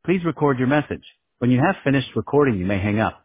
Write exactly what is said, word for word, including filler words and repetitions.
Please record your message. When you have finished recording, you may hang up.